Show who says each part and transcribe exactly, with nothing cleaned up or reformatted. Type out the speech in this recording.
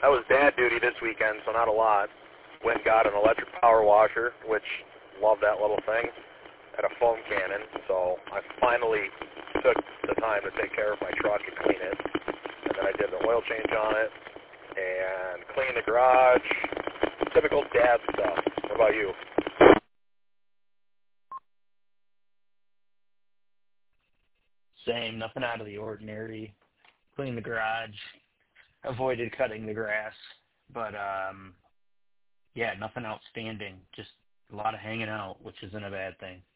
Speaker 1: that was dad duty this weekend, so not a lot. Went and got an electric power washer, which love that little thing, and a foam cannon. So I finally took the time to take care of my truck and clean it. And then I did the oil change on it and clean the garage. Typical dad stuff. What about you?
Speaker 2: Same, nothing out of the ordinary. Cleaned the garage, avoided cutting the grass, but um, yeah, nothing outstanding. Just a lot of hanging out, which isn't a bad thing.